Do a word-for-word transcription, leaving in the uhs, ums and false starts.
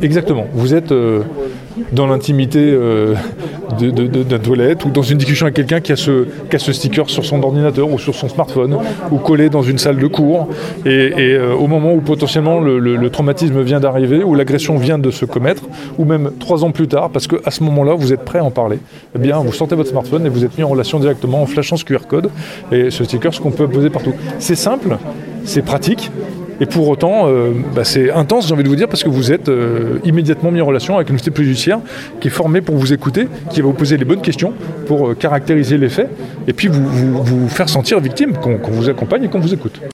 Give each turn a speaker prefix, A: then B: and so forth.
A: Exactement. Vous êtes euh, dans l'intimité euh, de, de, de, de la toilette ou dans une discussion avec quelqu'un qui a, ce, qui a ce sticker sur son ordinateur ou sur son smartphone ou collé dans une salle de cours. Et, et euh, au moment où potentiellement le, le, le traumatisme vient d'arriver, ou l'agression vient de se commettre, ou même trois ans plus tard, parce qu'à ce moment-là, vous êtes prêt à en parler, eh bien, vous sortez votre smartphone et vous êtes mis en relation directement en flashant ce Q R code. Et ce sticker, ce qu'on peut poser partout. C'est simple, c'est pratique. Et pour autant, euh, bah c'est intense, j'ai envie de vous dire, parce que vous êtes euh, immédiatement mis en relation avec une unité judiciaire qui est formée pour vous écouter, qui va vous poser les bonnes questions pour euh, caractériser les faits, et puis vous, vous, vous faire sentir victime, qu'on, qu'on vous accompagne et qu'on vous écoute.